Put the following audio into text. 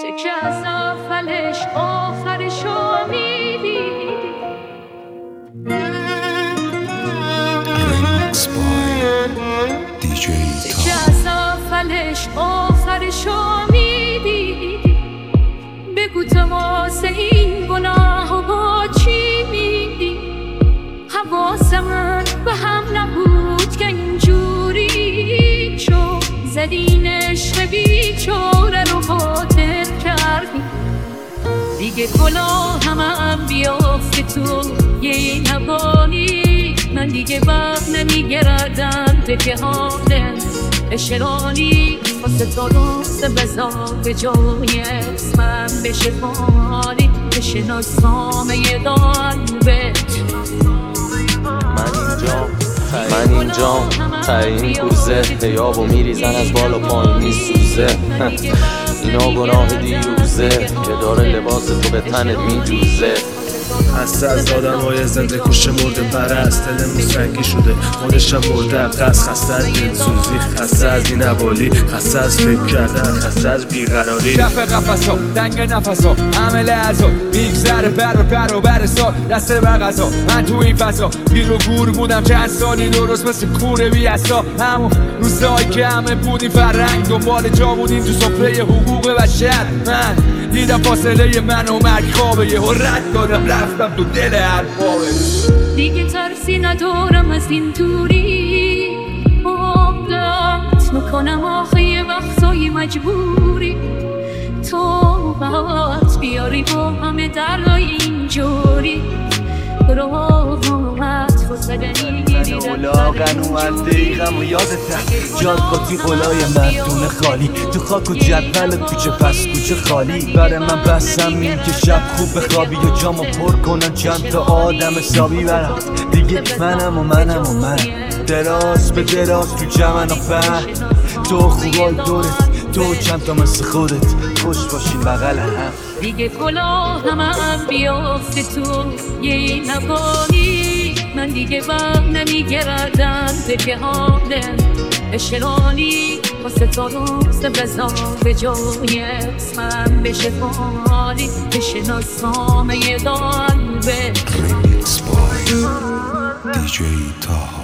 که از اولش آخرشو میدیدی. که از اولش آخرشو میدیدی. بگو تو واسه این گناه با چی میدی؟ حواس من به هم نبود که اینجوری شو زدین عشق بیچاره رو باطل کردی. دیگه گناه هم بیافته تو یه نبانی. من دیگه وقت نمیگردم که حالم اشرانی واسه تو روز بذار به جای اسمم بشه فانی. بشناسامه دانبه من اینجام ته این کوزه هیابو میریزن از بالا پایین میسوزه. اینا گناه دیروزه که داره لباس تو به تنت میجوزه. خسته از آدم های زنده کش مرده پرست. دلمون سنگی شده خودشم مرده قصد. خسته از دلسوزی، خسته از این عوالی، خسته از فکر کردن، خسته از بیقراری. کف قفصا دنگ نفسا همه لحظا میگذره بر سال دسته بر غذا. من تو این فضا گیر و گور بودم چند سالی درست مثل کوره بی اصلا. همون روزایی که همه بودیم فرنگ دنبال جا بودیم تو سفره حقوق بشر. من دیدم فاصله من و مرگ خوابه یه رد دادم رفتم تو دل هر خوابه. دیگه ترسی ندارم از این دوری. عادت میکنم آخه یه وقتایی مجبوری تو باید بیاری با همه درهای اینجوری. راحت فسدنی گیری اولاغن اومد دقیقم و یادته جاد قاطی قلای مردون خالی تو خاک و جدول کوچه پس کوچه خالی. برای من بسم این که شب خوب بخوابی یا جامو پر کنن چند تا آدم حسابی. برم دیگه منم دراز به دراز تو جمن و فهم تو خوبای دورت تو چند تا مثل خودت خوش باشین بغل هم. دیگه گناه هم بیافته تو یه نبانی. من دیگه وقت نمیگردم که حالم اشرانی واسه تو روز بذار به جای اسمم بشه فانی. بشناسامه دانبه دیجی تاها.